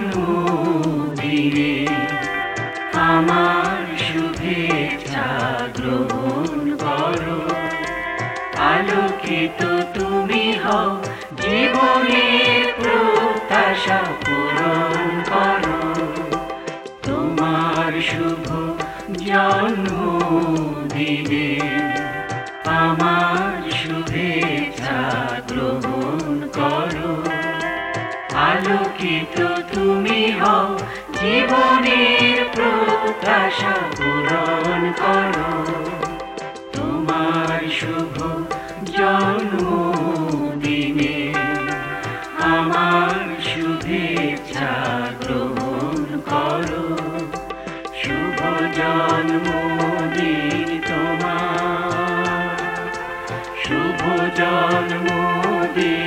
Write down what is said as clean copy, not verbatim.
জন্মদিনে আমার শুভেচ্ছা গ্রহণ করো। আলোকিত তুমি হও, জীবনের প্রত্যাশা পূরণ করো। তোমার শুভ জন্মদিনে আমার শুভেচ্ছা গ্রহণ করো। আলোকিত তুমি হও, জীবনের প্রত্যাশা পূরণ করো। তোমার শুভ জন্মদিনে আমার শুভেচ্ছা গ্রহণ করো। শুভ জন্মদিন তোমার, শুভ জন্মদিন।